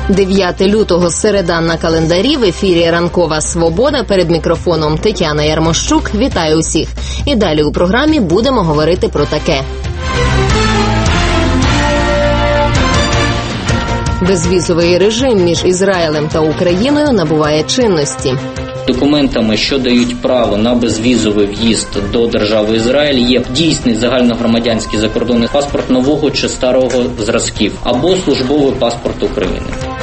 9 лютого, середа на календарі, в ефірі «Ранкова Свобода», перед мікрофоном Тетяна Ярмощук. Вітаю усіх. І далі у програмі будемо говорити про таке. Безвізовий режим між Ізраїлем та Україною набуває чинності. Документами, що дають право на безвізовий в'їзд до держави Ізраїль, є дійсний загальногромадянський закордонний паспорт нового чи старого зразків або службовий паспорт України.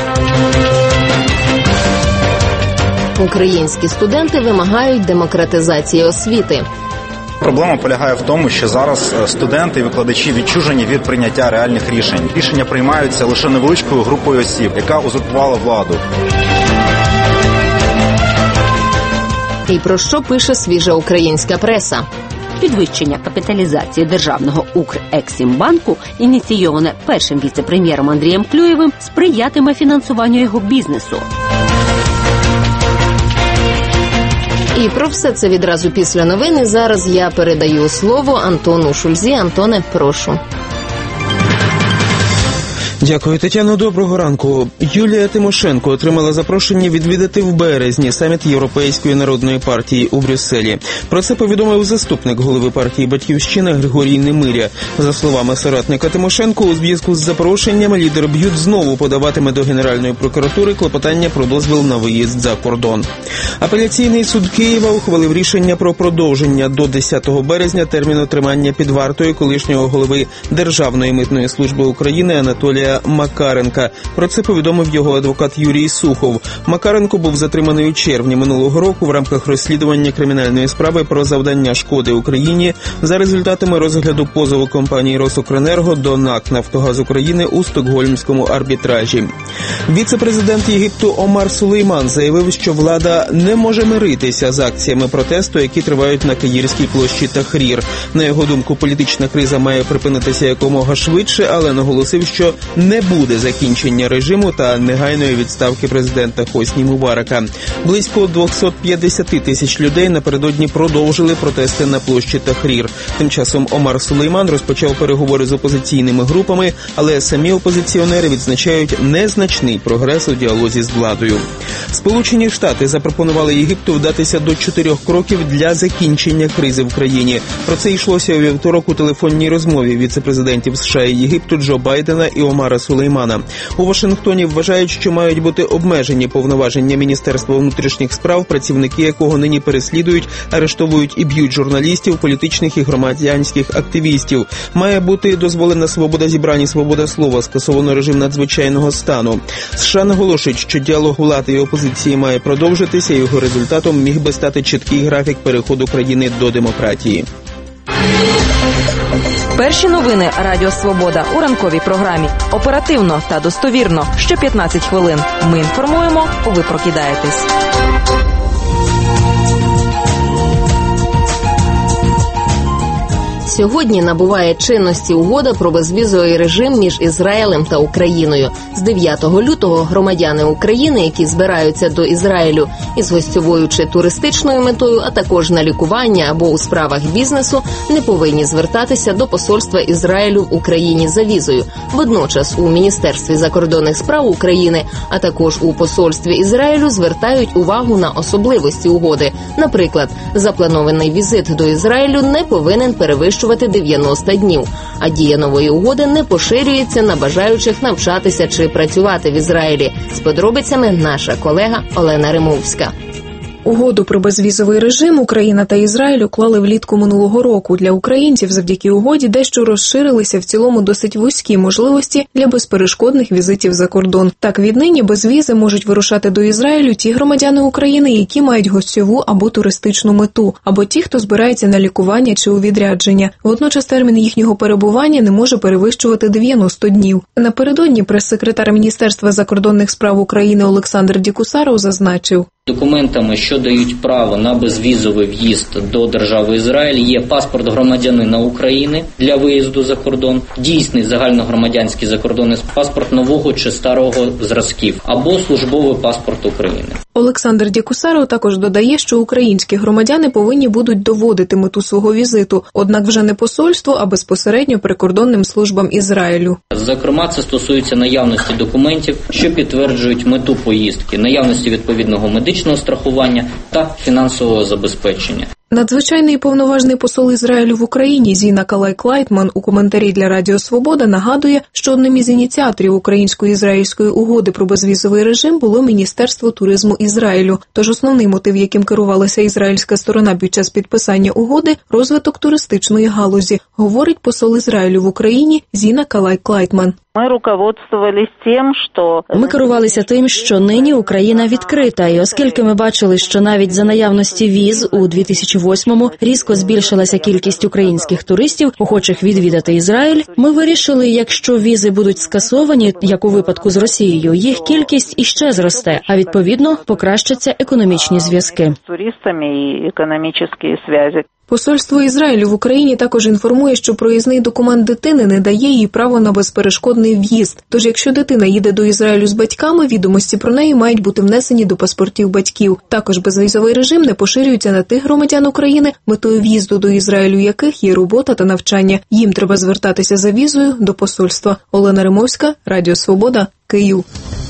Українські студенти вимагають демократизації освіти. Проблема полягає в тому, що зараз студенти і викладачі відчужені від прийняття реальних рішень. Рішення приймаються лише невеличкою групою осіб, яка узурпувала владу. І про що пише свіжа українська преса? Підвищення капіталізації державного Укрексімбанку, ініційоване першим віце-прем'єром Андрієм Клюєвим, сприятиме фінансуванню його бізнесу. І про все це відразу після новини. Зараз я передаю слово Антону Шульзі. Антоне, прошу. Дякую, Тетяно. Доброго ранку. Юлія Тимошенко отримала запрошення відвідати в березні саміт Європейської народної партії у Брюсселі. Про це повідомив заступник голови партії «Батьківщина» Григорій Немиря. За словами соратника Тимошенко, у зв'язку з запрошенням лідер БЮТ знову подаватиме до Генеральної прокуратури клопотання про дозвіл на виїзд за кордон. Апеляційний суд Києва ухвалив рішення про продовження до 10 березня терміну тримання під вартою колишнього голови Державної митної служби України Анатолія Макаренка. Про це повідомив його адвокат Юрій Сухов. Макаренко був затриманий у червні минулого року в рамках розслідування кримінальної справи про завдання шкоди Україні за результатами розгляду позову компанії «Росукренерго» до НАК «Нафтогаз України» у стокгольмському арбітражі. Віце-президент Єгипту Омар Сулейман заявив, що влада не може миритися з акціями протесту, які тривають на Каїрській площі Тахрір. На його думку, політична криза має припинитися якомога швидше, але наголосив, що не буде закінчення режиму та негайної відставки президента Хосні Мубарака. Близько 250 тисяч людей напередодні продовжили протести на площі Тахрір. Тим часом Омар Сулейман розпочав переговори з опозиційними групами, але самі опозиціонери відзначають незначний прогрес у діалозі з владою. Сполучені Штати запропонували Єгипту вдатися до 4 кроків для закінчення кризи в країні. Про це йшлося у вівторок у телефонній розмові віце-президентів США і Єгипту Джо Байдена і Омара Сулеймана. У Вашингтоні вважають, що мають бути обмежені повноваження Міністерства внутрішніх справ, працівники якого нині переслідують, арештовують і б'ють журналістів, політичних і громадянських активістів. Має бути дозволена свобода зібрань і свобода слова, скасовано режим надзвичайного стану. США наголошують, що діалог влади і опозиції має продовжитися, і його результатом міг би стати чіткий графік переходу країни до демократії. Перші новини Радіо Свобода у ранковій програмі. Оперативно та достовірно. Що 15 хвилин. Ми інформуємо, ви прокидаєтесь. Сьогодні набуває чинності угода про безвізовий режим між Ізраїлем та Україною. З 9 лютого громадяни України, які збираються до Ізраїлю із гостьовою чи туристичною метою, а також на лікування або у справах бізнесу, не повинні звертатися до посольства Ізраїлю в Україні за візою. Водночас у Міністерстві закордонних справ України, а також у посольстві Ізраїлю звертають увагу на особливості угоди. Наприклад, запланований візит до Ізраїлю не повинен перевищувати 90 днів, а дія нової угоди не поширюється на бажаючих навчатися чи працювати в Ізраїлі. З подробицями наша колега Олена Римовська. Угоду про безвізовий режим Україна та Ізраїль уклали влітку минулого року. Для українців завдяки угоді дещо розширилися в цілому досить вузькі можливості для безперешкодних візитів за кордон. Так, віднині без візи можуть вирушати до Ізраїлю ті громадяни України, які мають гостьову або туристичну мету, або ті, хто збирається на лікування чи у відрядження. Водночас термін їхнього перебування не може перевищувати 90 днів. Напередодні прес-секретар Міністерства закордонних справ України Олександр Дікусаров зазначив: Документами, що дають право на безвізовий в'їзд до держави Ізраїль, є паспорт громадянина України для виїзду за кордон, дійсний загальногромадянський закордонний паспорт нового чи старого зразків, або службовий паспорт України. Олександр Дякусаров також додає, що українські громадяни повинні будуть доводити мету свого візиту, однак вже не посольству, а безпосередньо прикордонним службам Ізраїлю. Зокрема, це стосується наявності документів, що підтверджують мету поїздки, наявності відповідного медичного страхування та фінансового забезпечення. Надзвичайний і повноважний посол Ізраїлю в Україні Зіна Калай-Клайтман у коментарі для Радіо Свобода нагадує, що одним із ініціаторів українсько-ізраїльської угоди про безвізовий режим було Міністерство туризму Ізраїлю. Тож основний мотив, яким керувалася ізраїльська сторона під час підписання угоди – розвиток туристичної галузі, говорить посол Ізраїлю в Україні Зіна Калай-Клайтман. Ми керувалися тим, що нині Україна відкрита, і оскільки ми бачили, що навіть за наявності віз у 2008-му різко збільшилася кількість українських туристів, охочих відвідати Ізраїль, ми вирішили, якщо візи будуть скасовані, як у випадку з Росією, їх кількість іще зросте, а відповідно покращаться економічні зв'язки. Посольство Ізраїлю в Україні також інформує, що проїзний документ дитини не дає їй право на безперешкодний в'їзд. Тож, якщо дитина їде до Ізраїлю з батьками, відомості про неї мають бути внесені до паспортів батьків. Також безвізовий режим не поширюється на тих громадян України, метою в'їзду до Ізраїлю яких є робота та навчання. Їм треба звертатися за візою до посольства. Олена Римовська, Радіо Свобода, Київ.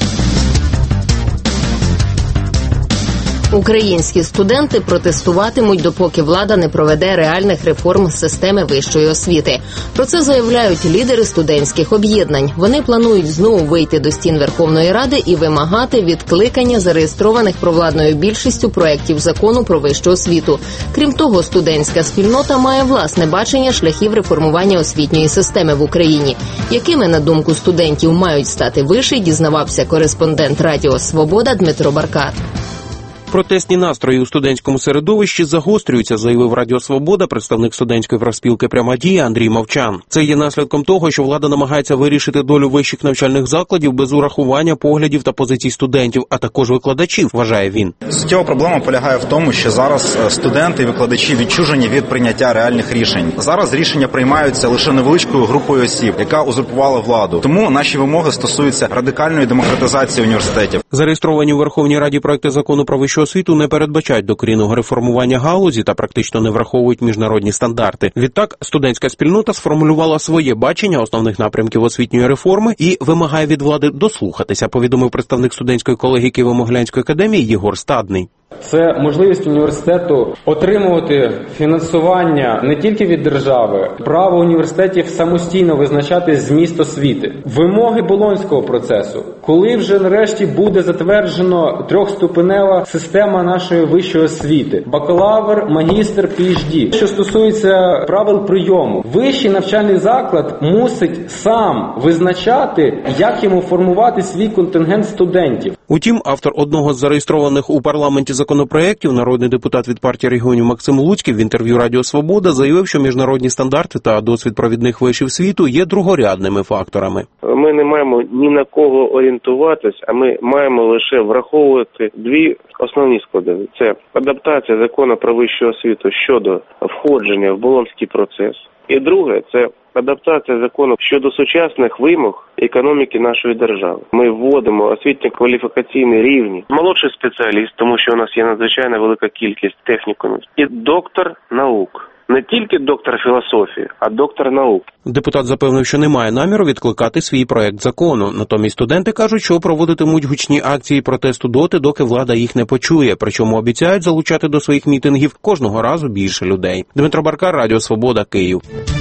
Українські студенти протестуватимуть, допоки влада не проведе реальних реформ системи вищої освіти. Про це заявляють лідери студентських об'єднань. Вони планують знову вийти до стін Верховної Ради і вимагати відкликання зареєстрованих провладною більшістю проєктів закону про вищу освіту. Крім того, студентська спільнота має власне бачення шляхів реформування освітньої системи в Україні. Якими, на думку студентів, мають стати виші, дізнавався кореспондент Радіо Свобода Дмитро Баркар. Протестні настрої у студентському середовищі загострюються, заявив Радіо Свобода представник студентської профспілки «Пряма дія» Андрій Мовчан. Це є наслідком того, що влада намагається вирішити долю вищих навчальних закладів без урахування поглядів та позицій студентів, а також викладачів, вважає він. Суттєва проблема полягає в тому, що зараз студенти і викладачі відчужені від прийняття реальних рішень. Зараз рішення приймаються лише невеличкою групою осіб, яка узурпувала владу. Тому наші вимоги стосуються радикальної демократизації університетів. Зареєстровані у Верховній Раді проекти закону про вищу освіту не передбачають докорінного реформування галузі та практично не враховують міжнародні стандарти. Відтак, студентська спільнота сформулювала своє бачення основних напрямків освітньої реформи і вимагає від влади дослухатися, повідомив представник студентської колегії Києво-Могилянської академії Єгор Стадний. Це можливість університету отримувати фінансування не тільки від держави, право університетів самостійно визначати зміст освіти. Вимоги Болонського процесу. Коли вже нарешті буде затверджено трьохступенева система нашої вищої освіти. Бакалавр, магістр, PhD. Що стосується правил прийому. Вищий навчальний заклад мусить сам визначати, як йому формувати свій контингент студентів. Утім, автор одного з зареєстрованих у парламенті законопроєктів, народний депутат від партії регіонів Максим Луцький в інтерв'ю Радіо Свобода заявив, що міжнародні стандарти та досвід провідних вишів світу є другорядними факторами. Ми не маємо ні на кого орієнтуватись, а ми маємо лише враховувати дві основні складові. Це адаптація закону про вищу освіту щодо входження в Болонський процес. І друге – це адаптація закону щодо сучасних вимог економіки нашої держави. Ми вводимо освітньо-кваліфікаційні рівні. Молодший спеціаліст, тому що у нас є надзвичайно велика кількість технікумів. І доктор наук. Не тільки доктор філософії, а доктор наук. Депутат запевнив, що не має наміру відкликати свій проект закону. Натомість студенти кажуть, що проводитимуть гучні акції протесту доти, доки влада їх не почує. Причому обіцяють залучати до своїх мітингів кожного разу більше людей. Дмитро Баркар, Радіо Свобода, Київ.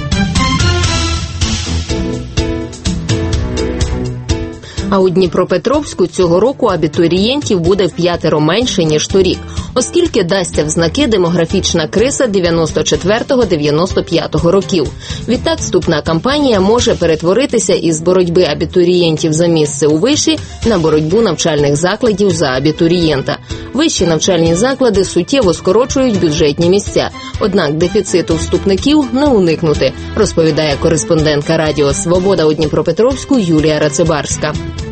А у Дніпропетровську цього року абітурієнтів буде в5 менше, ніж торік, оскільки дасться в знаки демографічна криза 94-95 років. Відтак, вступна кампанія може перетворитися із боротьби абітурієнтів за місце у виші на боротьбу навчальних закладів за абітурієнта. Вищі навчальні заклади суттєво скорочують бюджетні місця, однак дефіциту вступників не уникнути, розповідає кореспондентка Радіо Свобода у Дніпропетровську Юлія Рацибарська.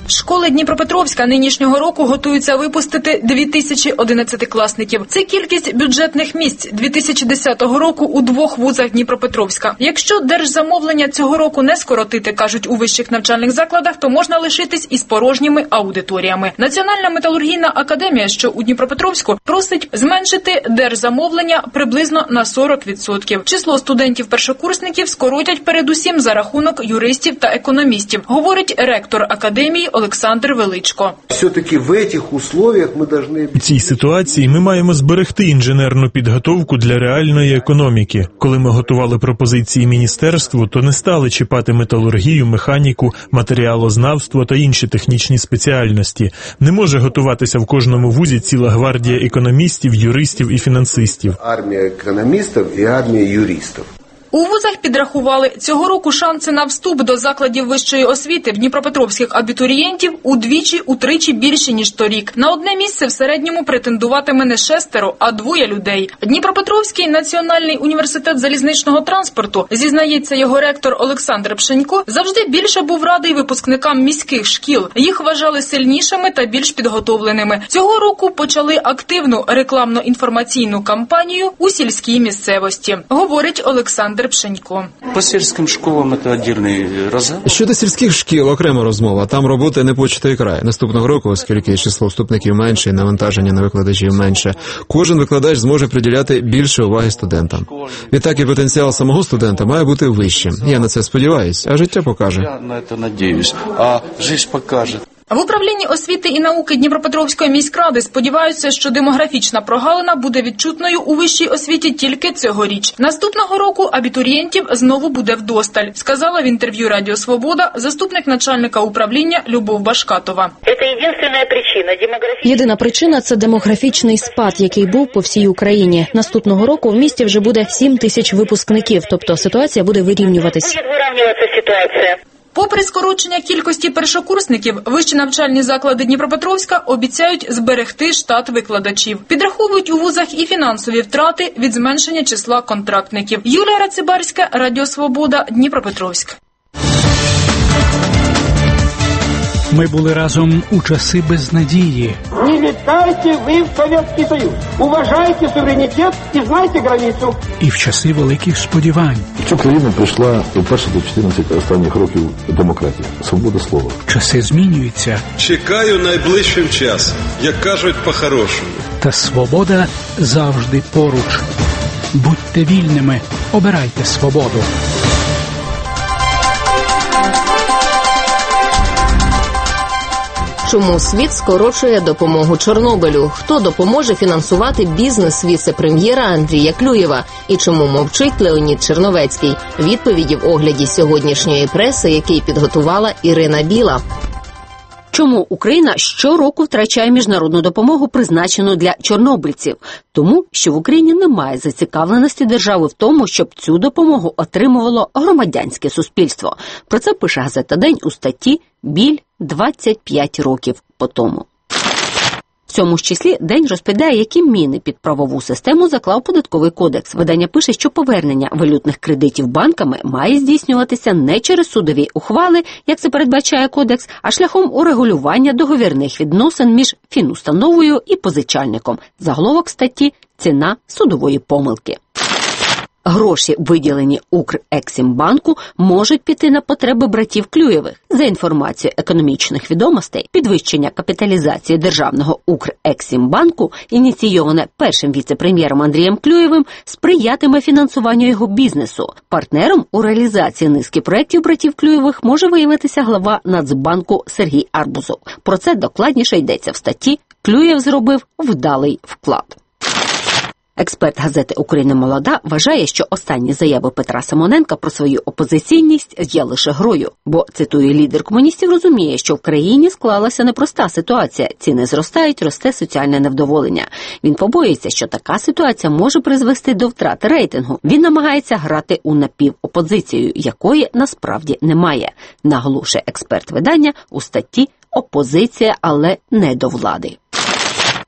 Школи Дніпропетровська нинішнього року готуються випустити 2000 11-класників. Це кількість бюджетних місць 2010 року у 2 вузах Дніпропетровська. Якщо держзамовлення цього року не скоротити, кажуть у вищих навчальних закладах, то можна лишитись із порожніми аудиторіями. Національна металургійна академія, що у Дніпропетровську, просить зменшити держзамовлення приблизно на 40%. Число студентів-першокурсників скоротять передусім за рахунок юристів та економістів, говорить ректор академії Олександр Величко. Все-таки в цих условиях ми повинні... У цій ситуації ми маємо зберегти інженерну підготовку для реальної економіки. Коли ми готували пропозиції міністерству, то не стали чіпати металургію, механіку, матеріалознавство та інші технічні спеціальності. Не може готуватися в кожному вузі ціла гвардія економістів, юристів і фінансистів. Армія економістів і армія юристів. У вузах підрахували, цього року шанси на вступ до закладів вищої освіти в дніпропетровських абітурієнтів удвічі-утричі більші, ніж торік. На одне місце в середньому претендуватиме не 6, а 2 людей. Дніпропетровський національний університет залізничного транспорту, зізнається його ректор Олександр Пшенько, завжди більше був радий випускникам міських шкіл. Їх вважали сильнішими та більш підготовленими. Цього року почали активну рекламно-інформаційну кампанію у сільській місцевості, говорить Олександр Пшенько. По сільським школам це окремий розгляд. Щодо сільських шкіл окрема розмова. Там роботи не початий край. Наступного року, оскільки число вступників менше, навантаження на викладачів менше, кожен викладач зможе приділяти більше уваги студентам. Відтак і потенціал самого студента має бути вищим. Я на це сподіваюся, а життя покаже. Я на це надіюсь, а життя покаже. В управлінні освіти і науки Дніпропетровської міськради сподіваються, що демографічна прогалина буде відчутною у вищій освіті тільки цьогоріч. Наступного року абітурієнтів знову буде вдосталь, сказала в інтерв'ю Радіо Свобода заступник начальника управління Любов Башкатова. Єдина причина – це демографічний спад, який був по всій Україні. Наступного року в місті вже буде 7 тисяч випускників, тобто ситуація буде вирівнюватись. Попри скорочення кількості першокурсників, вищі навчальні заклади Дніпропетровська обіцяють зберегти штат викладачів. Підраховують у вузах і фінансові втрати від зменшення числа контрактників. Юлія Рацибарська, Радіо Свобода, Дніпропетровськ. Ми були разом у часи безнадії. Не вітайте ви в Совєтський Союз. Уважайте суверенітет і знайте границю. І в часи великих сподівань. В цю країну прийшла вперше до 14 останніх років демократія, свобода слова. Часи змінюються. Чекаю найближчим часом, як кажуть по-хорошому. Та свобода завжди поруч. Будьте вільними, обирайте свободу. Чому світ скорочує допомогу Чорнобилю? Хто допоможе фінансувати бізнес віце-прем'єра Андрія Клюєва? І чому мовчить Леонід Черновецький? Відповіді в огляді сьогоднішньої преси, який підготувала Ірина Біла. Чому Україна щороку втрачає міжнародну допомогу, призначену для чорнобильців? Тому, що в Україні немає зацікавленості держави в тому, щоб цю допомогу отримувало громадянське суспільство. Про це пише газета «День» у статті «Біль 25 років по тому». В цьому ж числі «День» розповідає, які міни під правову систему заклав Податковий кодекс. Видання пише, що повернення валютних кредитів банками має здійснюватися не через судові ухвали, як це передбачає кодекс, а шляхом урегулювання договірних відносин між фінустановою і позичальником. Заголовок статті «Ціна судової помилки». Гроші, виділені Укрексімбанку, можуть піти на потреби братів Клюєвих. За інформацією економічних відомостей, підвищення капіталізації державного Укрексімбанку, ініційоване першим віце-прем'єром Андрієм Клюєвим, сприятиме фінансуванню його бізнесу. Партнером у реалізації низки проєктів братів Клюєвих може виявитися глава Нацбанку Сергій Арбузов. Про це докладніше йдеться в статті «Клюєв зробив вдалий вклад». Експерт газети «Україна молода» вважає, що останні заяви Петра Симоненка про свою опозиційність є лише грою. Бо, цитую, лідер комуністів розуміє, що в країні склалася непроста ситуація. Ціни зростають, росте соціальне невдоволення. Він побоюється, що така ситуація може призвести до втрати рейтингу. Він намагається грати у напівопозицію, якої насправді немає. Наголошує експерт видання у статті «Опозиція, але не до влади».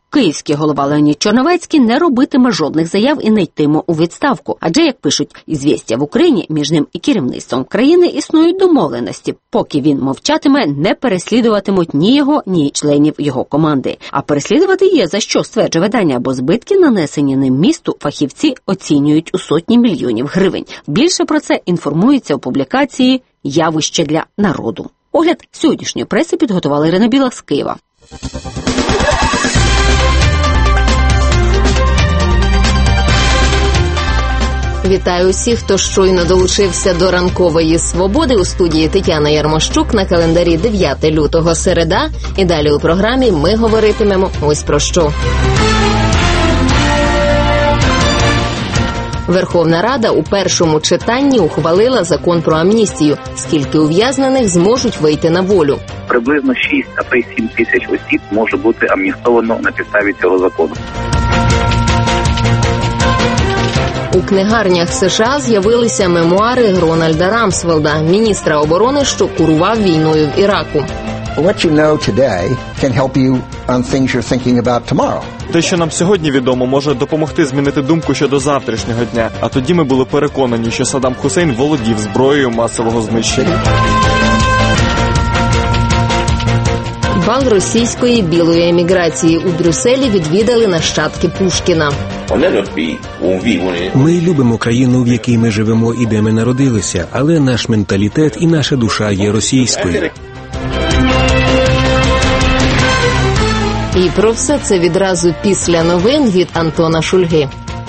Київський голова Леонід Черновецький не робитиме жодних заяв і не йтиме у відставку. Адже, як пишуть «Ізвістія» в Україні, між ним і керівництвом країни існують домовленості. Поки він мовчатиме, не переслідуватимуть ні його, ні членів його команди. А переслідувати є за що, стверджує видання, бо збитки, нанесені ним місту, фахівці оцінюють у сотні мільйонів гривень. Більше про це інформується у публікації «Явище для народу». Огляд сьогоднішньої преси підготувала Ірина Білах з Києва. Вітаю усіх, хто щойно долучився до ранкової свободи. У студії Тетяна Ярмощук, на календарі 9 лютого середа. І далі у програмі ми говоритимемо ось про що. Верховна Рада у першому читанні ухвалила закон про амністію. Скільки ув'язнених зможуть вийти на волю? Приблизно 6, а то й 7 тисяч осіб може бути амністовано на підставі цього закону. У книгарнях США з'явилися мемуари Рональда Рамсфелда, міністра оборони, що курував війною в Іраку. Те, що нам сьогодні відомо, може допомогти змінити думку щодо завтрашнього дня. А тоді ми були переконані, що Саддам Хусейн володів зброєю масового знищення. Бал російської білої еміграції у Брюсселі відвідали нащадки Пушкіна. Ми любимо країну, в якій ми живемо і де ми народилися, але наш менталітет і наша душа є російською. І про все це відразу після новин від Антона Шульги.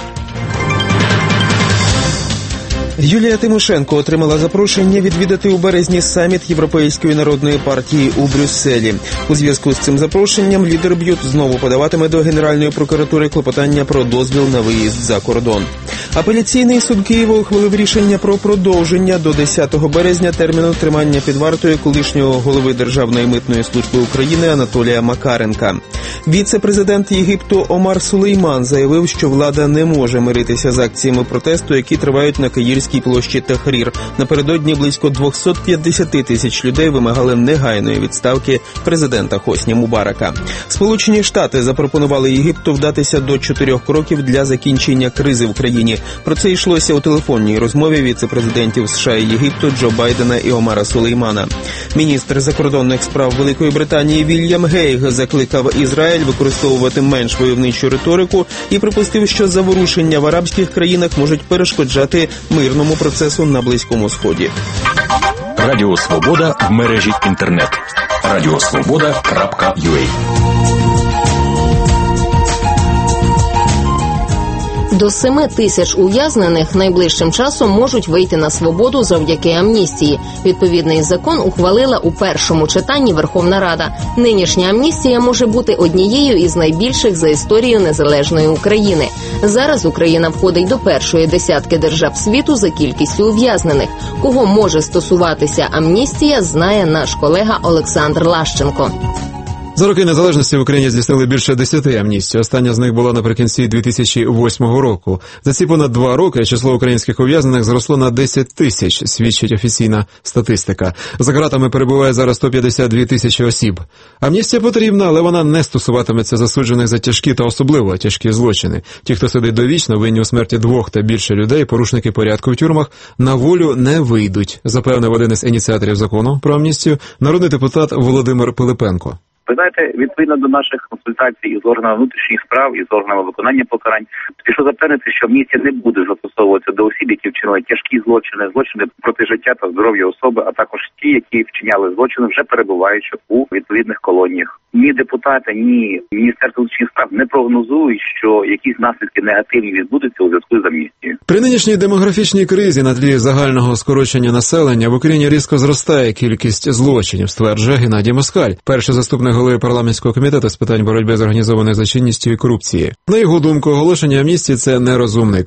Юлія Тимошенко отримала запрошення відвідати у березні саміт Європейської народної партії у Брюсселі. У зв'язку з цим запрошенням лідер БЮТ знову подаватиме до Генеральної прокуратури клопотання про дозвіл на виїзд за кордон. Апеляційний суд Києва ухвалив рішення про продовження до 10 березня терміну тримання під вартою колишнього голови Державної митної служби України Анатолія Макаренка. Віце-президент Єгипту Омар Сулейман заявив, що влада не може миритися з акціями протесту, які тривають на Каїрській площі Тахрір. Напередодні близько 250 тисяч людей вимагали негайної відставки президента Хосні Мубарака. Сполучені Штати запропонували Єгипту вдатися до 4 кроків для закінчення кризи в країні. Про це йшлося у телефонній розмові віце-президентів США і Єгипту Джо Байдена і Омара Сулеймана. Міністр закордонних справ Великої Британії Вільям Гейг закликав Ізраїль використовувати менш войовничу риторику і припустив, що заворушення в арабських країнах можуть перешкоджати мирному процесу на Близькому Сході. Радіо Свобода в мережі інтернет. radiosvoboda.ua. До 7 тисяч ув'язнених найближчим часом можуть вийти на свободу завдяки амністії. Відповідний закон ухвалила у першому читанні Верховна Рада. Нинішня амністія може бути однією із найбільших за історію незалежної України. Зараз Україна входить до першої десятки держав світу за кількістю ув'язнених. Кого може стосуватися амністія, знає наш колега Олександр Лащенко. За роки незалежності в Україні здійснили більше 10 амністій. Остання з них була наприкінці 2008 року. За ці понад 2 роки число українських ув'язнених зросло на 10 тисяч, свідчить офіційна статистика. За ґратами перебуває зараз 152 тисячі осіб. Амністія потрібна, але вона не стосуватиметься засуджених за тяжкі та особливо тяжкі злочини. Ті, хто сидить довічно, винні у смерті 2 та більше людей, порушники порядку в тюрмах, на волю не вийдуть, запевнив один із ініціаторів закону про амністію, народний депутат Володимир Пилипенко. Ви знаєте, відповідно до наших консультацій із органами внутрішніх справ, із органами виконання покарань, пішло запевнити, що амністія не буде застосовуватися до осіб, які вчинили тяжкі злочини, злочини проти життя та здоров'я особи, а також ті, які вчиняли злочини, вже перебуваючи у відповідних колоніях. Ні депутати, ні Міністерство внутрішніх справ не прогнозують, що якісь наслідки негативні відбудуться у зв'язку з амністією. При нинішній демографічній кризі на тлі загального скорочення населення в Україні різко зростає кількість злочинів, стверджує Геннадій Москаль, перший заступник голови парламентського комітету з питань боротьби з організованою злочинністю і корупції. На його думку, оголошення амністії – це нерозумний крок.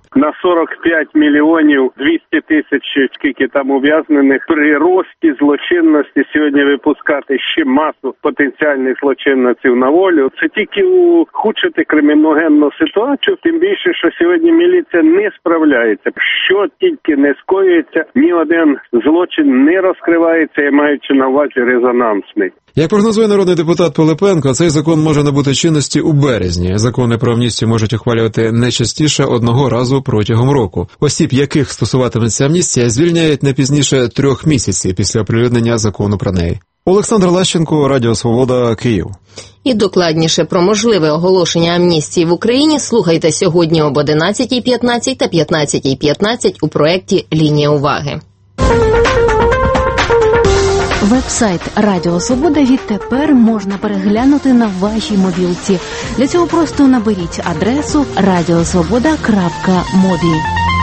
На 45 мільйонів 200 тисяч, скільки там ув'язнених, при рості злочинності сьогодні випускати ще масу потенціальних злочинців на волю. Це тільки ухудшити криміногенну ситуацію, тим більше, що сьогодні міліція не справляється. Що тільки не скоюється, ні один злочин не розкривається, я маючи на увазі резонансний. Як прогнозує народний депутат Пилипенко, цей закон може набути чинності у березні. Закони про амністію можуть ухвалювати не частіше одного разу протягом року. Осіб, яких стосуватиметься амністія, звільняють не пізніше 3 місяців після оприлюднення закону про неї. Олександр Лащенко, Радіо Свобода, Київ. І докладніше про можливе оголошення амністії в Україні слухайте сьогодні об 11:15 та 15:15 у проєкті «Лінія уваги». Веб-сайт Радіо Свобода відтепер можна переглянути на вашій мобілці. Для цього просто наберіть адресу radiosvoboda.mobi.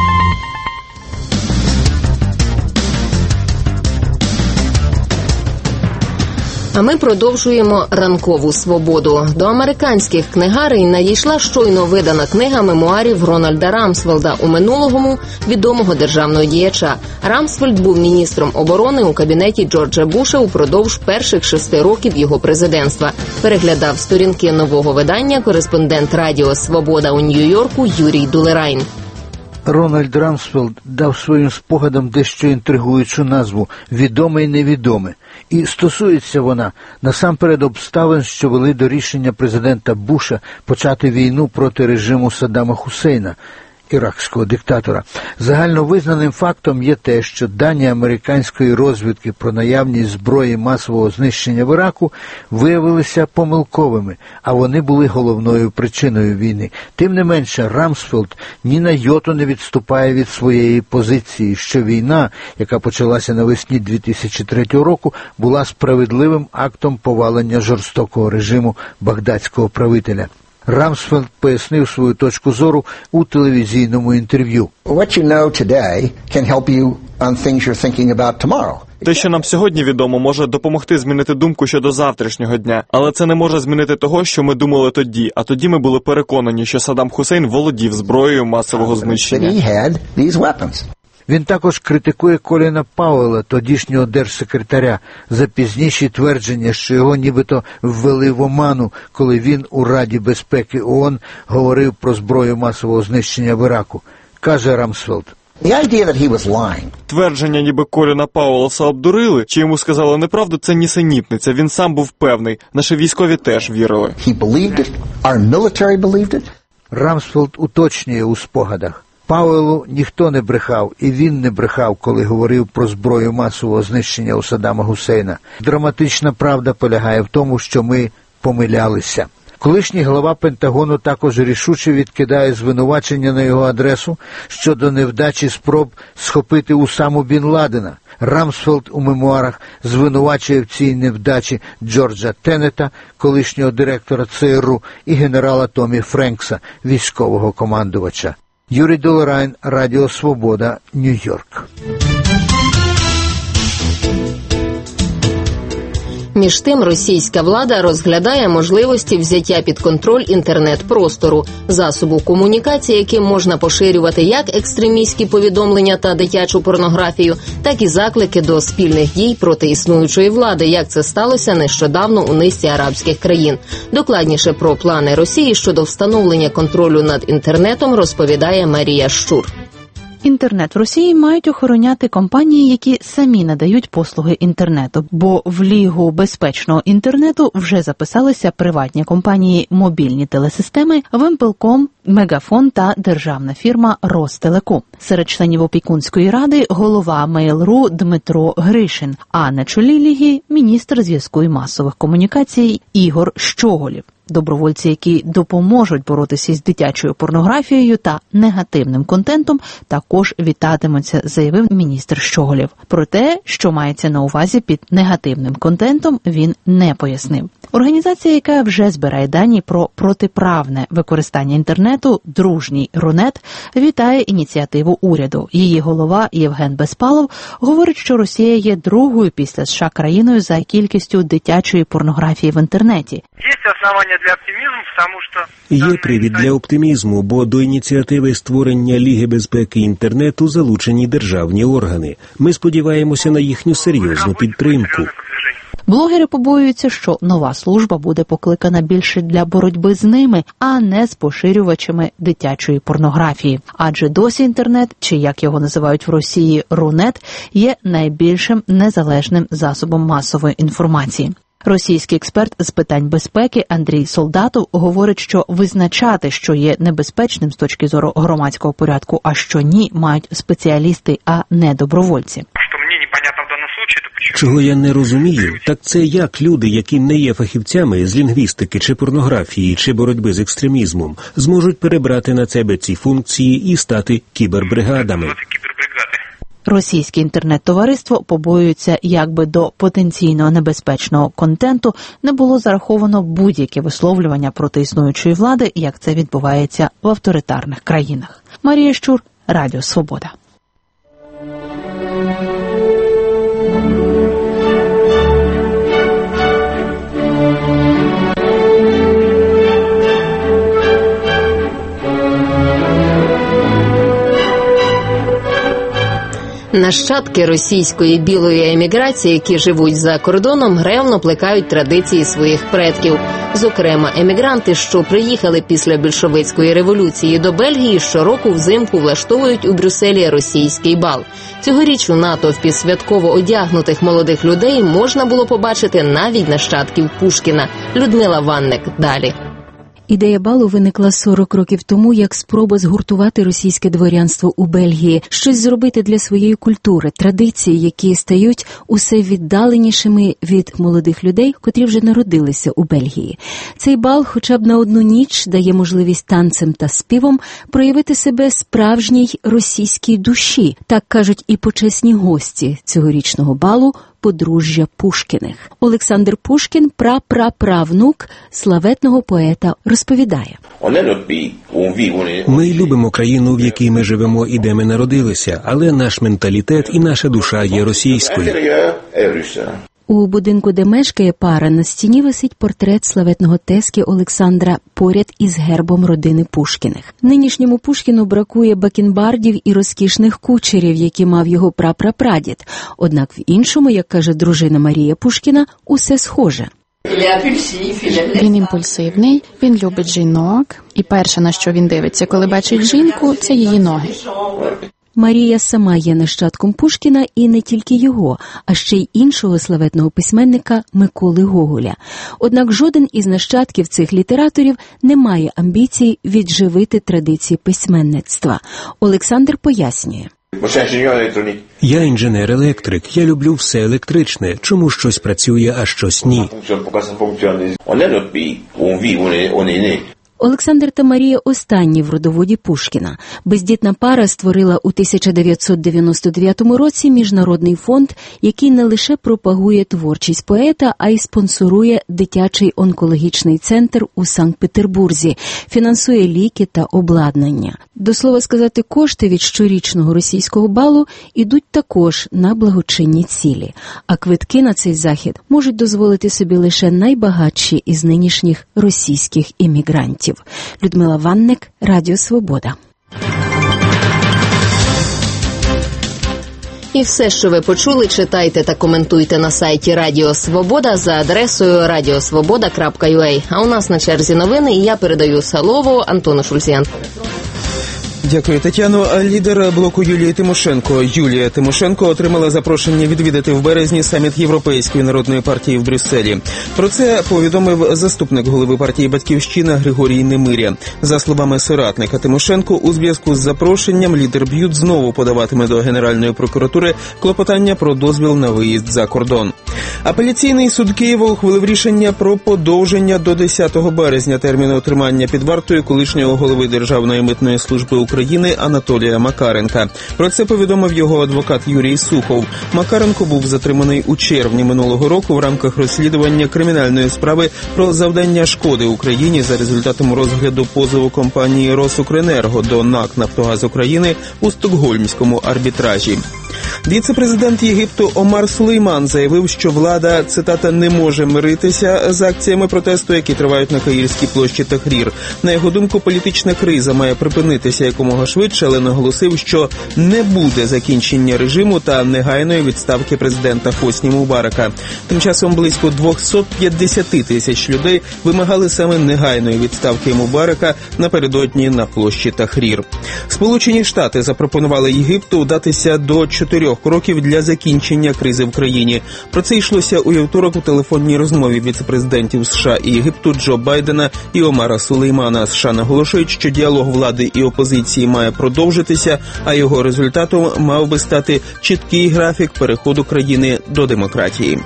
А ми продовжуємо ранкову свободу. До американських книгарень надійшла щойно видана книга мемуарів Рональда Рамсфелда, у минулому відомого державного діяча. Рамсфельд був міністром оборони у кабінеті Джорджа Буша упродовж перших 6 років його президентства. Переглядав сторінки нового видання кореспондент Радіо Свобода у Нью-Йорку Юрій Дулерайн. Рональд Рамсфелд дав своїм спогадам дещо інтригуючу назву «Відоме і невідоме». І стосується вона насамперед обставин, що вели до рішення президента Буша почати війну проти режиму Саддама Хусейна, іракського диктатора. Загальновизнаним фактом є те, що дані американської розвідки про наявність зброї масового знищення в Іраку виявилися помилковими, а вони були головною причиною війни. Тим не менше, Рамсфелд ні на йоту не відступає від своєї позиції, що війна, яка почалася навесні 2003 року, була справедливим актом повалення жорстокого режиму багдадського правителя. Рамсфелд пояснив свою точку зору у телевізійному інтерв'ю. Те, що нам сьогодні відомо, може допомогти змінити думку щодо завтрашнього дня. Але це не може змінити того, що ми думали тоді. А тоді ми були переконані, що Саддам Хусейн володів зброєю масового знищення. Він також критикує Коліна Пауелла, тодішнього держсекретаря, за пізніші твердження, що його нібито ввели в оману, коли він у Раді безпеки ООН говорив про зброю масового знищення в Іраку. Каже Рамсфелд. Твердження, ніби Коліна Пауелса обдурили, чи йому сказали неправду, це нісенітниця. Він сам був певний. Наші військові теж вірили. Рамсфелд уточнює у спогадах. Пауеллу ніхто не брехав, і він не брехав, коли говорив про зброю масового знищення у Саддама Гусейна. Драматична правда полягає в тому, що ми помилялися. Колишній глава Пентагону також рішуче відкидає звинувачення на його адресу щодо невдачі спроб схопити Усаму Бін Ладена. Рамсфелд у мемуарах звинувачує в цій невдачі Джорджа Теннета, колишнього директора ЦРУ, і генерала Томі Френкса, військового командувача. Юрій Дулерайн, Радіо Свобода, Нью-Йорк. Між тим, російська влада розглядає можливості взяття під контроль інтернет-простору, засобу комунікації, яким можна поширювати як екстремістські повідомлення та дитячу порнографію, так і заклики до спільних дій проти існуючої влади, як це сталося нещодавно у низці арабських країн. Докладніше про плани Росії щодо встановлення контролю над інтернетом розповідає Марія Щур. Інтернет в Росії мають охороняти компанії, які самі надають послуги інтернету, бо в Лігу безпечного інтернету вже записалися приватні компанії «Мобільні телесистеми», «Вимпелком», «Мегафон» та державна фірма «Ростелеком». Серед членів опікунської ради голова Mail.ru Дмитро Гришин, а на чолі Ліги – міністр зв'язку і масових комунікацій Ігор Щоголів. Добровольці, які допоможуть боротися із дитячою порнографією та негативним контентом, також вітатимуться, заявив міністр Щоголів. Про те, що мається на увазі під негативним контентом, він не пояснив. Організація, яка вже збирає дані про протиправне використання інтернету, дружній Рунет, вітає ініціативу уряду. Її голова Євген Безпалов говорить, що Росія є другою після США країною за кількістю дитячої порнографії в інтернеті. Є привід для оптимізму, бо до ініціативи створення Ліги безпеки інтернету залучені державні органи. Ми сподіваємося на їхню серйозну підтримку. Блогери побоюються, що нова служба буде покликана більше для боротьби з ними, а не з поширювачами дитячої порнографії. Адже досі інтернет, чи як його називають в Росії Рунет, є найбільшим незалежним засобом масової інформації. Російський експерт з питань безпеки Андрій Солдатов говорить, що визначати, що є небезпечним з точки зору громадського порядку, а що ні, мають спеціалісти, а не добровольці. Чого я не розумію, так це як люди, які не є фахівцями з лінгвістики чи порнографії, чи боротьби з екстремізмом, зможуть перебрати на себе ці функції і стати кібербригадами. Російське інтернет-товариство побоюється, якби до потенційно небезпечного контенту не було зараховано будь-яке висловлювання проти існуючої влади, як це відбувається в авторитарних країнах. Марія Щур, Радіо Свобода. Нащадки російської білої еміграції, які живуть за кордоном, ревно плекають традиції своїх предків. Зокрема, емігранти, що приїхали після більшовицької революції до Бельгії, щороку взимку влаштовують у Брюсселі російський бал. Цьогоріч у натовпі святково одягнутих молодих людей можна було побачити навіть нащадків Пушкіна. Людмила Ванник далі. Ідея балу виникла 40 років тому як спроба згуртувати російське дворянство у Бельгії, щось зробити для своєї культури, традиції, які стають усе віддаленішими від молодих людей, котрі вже народилися у Бельгії. Цей бал хоча б на одну ніч дає можливість танцем та співом проявити себе справжній російській душі, так кажуть і почесні гості цьогорічного балу – подружжя Пушкіних. Олександр Пушкін, прапраправнук славетного поета, розповідає. Ми любимо країну, в якій ми живемо і де ми народилися, але наш менталітет і наша душа є російською. У будинку, де мешкає пара, на стіні висить портрет славетного тезки Олександра поряд із гербом родини Пушкіних. Нинішньому Пушкіну бракує бакенбардів і розкішних кучерів, які мав його прапрапрадід. Однак в іншому, як каже дружина Марія Пушкіна, усе схоже. Він імпульсивний, він любить жінок, і перше, на що він дивиться, коли бачить жінку, це її ноги. Марія сама є нащадком Пушкіна і не тільки його, а ще й іншого славетного письменника Миколи Гоголя. Однак жоден із нащадків цих літераторів не має амбіцій відживити традиції письменництва. Олександр пояснює. Я інженер-електрик, я люблю все електричне, чому щось працює, а щось ні. Олександр та Марія останні в родоводі Пушкіна. Бездітна пара створила у 1999 році Міжнародний фонд, який не лише пропагує творчість поета, а й спонсорує дитячий онкологічний центр у Санкт-Петербурзі, фінансує ліки та обладнання. До слова сказати, кошти від щорічного російського балу ідуть також на благочинні цілі, а квитки на цей захід можуть дозволити собі лише найбагатші із нинішніх російських іммігрантів. Людмила Ванник, Радіо Свобода. І все, що ви почули, читайте та коментуйте на сайті Радіо Свобода за адресою radiosvoboda.ua. А у нас на черзі новини, і я передаю слово Антону Шульзіан. Дякую, Тетяно. А лідер блоку Юлія Тимошенко отримала запрошення відвідати в березні саміт Європейської народної партії в Брюсселі. Про це повідомив заступник голови партії «Батьківщина» Григорій Немиря. За словами соратника Тимошенко, у зв'язку з запрошенням лідер БЮТ знову подаватиме до Генеральної прокуратури клопотання про дозвіл на виїзд за кордон. Апеляційний суд Києва ухвалив рішення про подовження до 10 березня терміну тримання під вартою колишнього голови Державної митної служби України України Анатолія Макаренка. Про це повідомив його адвокат Юрій Сухов. Макаренко був затриманий у червні минулого року в рамках розслідування кримінальної справи про завдання шкоди Україні за результатом розгляду позову компанії «Росукренерго» до НАК «Нафтогаз України» у стокгольмському арбітражі. Віце-президент Єгипту Омар Сулейман заявив, що влада, цитата, не може миритися з акціями протесту, які тривають на Каїрській площі Тахрір. На його думку, політична криза має припинитися якомога швидше, але наголосив, що не буде закінчення режиму та негайної відставки президента Хосні Мубарака. Тим часом близько 250 тисяч людей вимагали саме негайної відставки Мубарака напередодні на площі Тахрір. Сполучені Штати запропонували Єгипту вдатися до 4 кроків для закінчення кризи в країні. Про це йшлося у вівторок у телефонній розмові віце-президентів США і Єгипту Джо Байдена і Омара Сулеймана. США наголошують, що діалог влади і опозиції має продовжитися, а його результатом мав би стати чіткий графік переходу країни до демократії.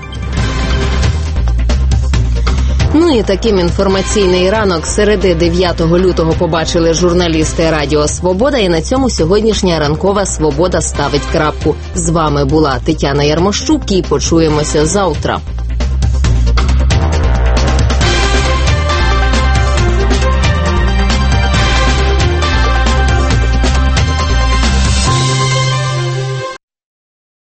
Ну і таким інформаційний ранок середи 9 лютого побачили журналісти Радіо Свобода. І на цьому сьогоднішня ранкова «Свобода» ставить крапку. З вами була Тетяна Ярмощук і почуємося завтра.